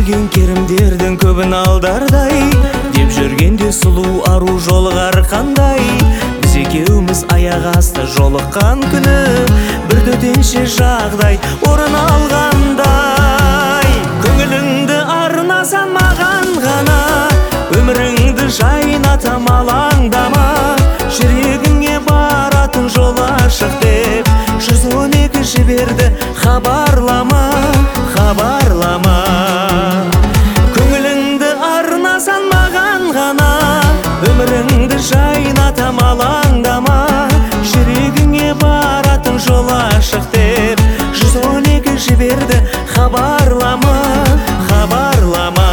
жүрген керімдердің көбін алдардай, деп жүргенде сұлу ару жолығар қандай. Біз екеуміз аяқ асты жолыққан күні, бір төтенше жағдай орын алғандай. Көңіліңді арнасам маған ғана, өміріңді жайнатам алаңдама. Жүрегіңе баратын жол ашық деп 112 жіберді, хабарлама, хабарлама. Көңіліңді арнасам маған ғана, өміріңді жайнатам алаңдама. Жүрегіңе баратын жол ашық деп 112 жіберді, хабарлама, хабарлама.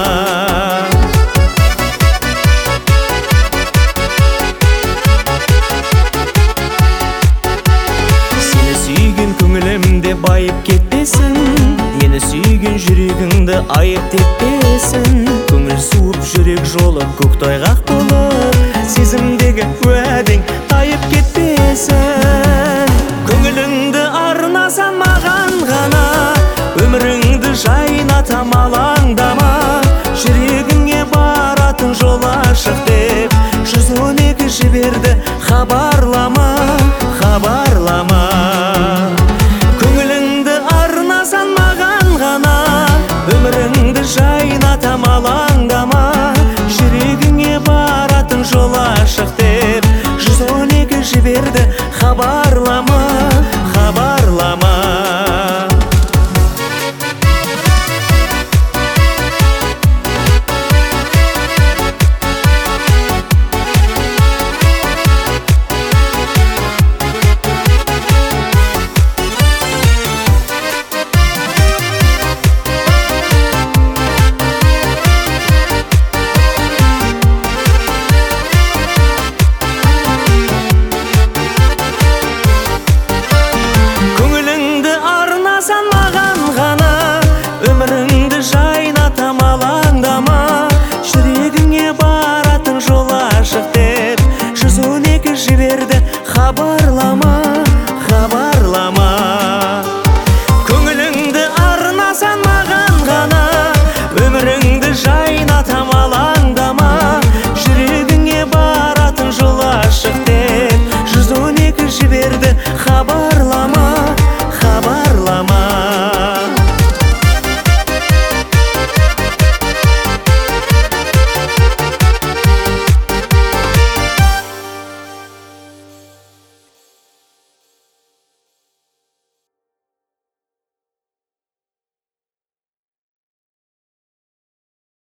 Сені сүйген көңілімде байып кетпесін, мені сүйген жүрегіңді айып теппесін. Көңіл суып жүрек жолы көктайғақ болып, сезімдегі уәдең тайып кетпесін. Көңіліңді арнасам маған ғана, өміріңді жайнатам алаңдама. Жүрегіңе баратын жол ашық деп 112 жіберді, хабарлама, хабарлама.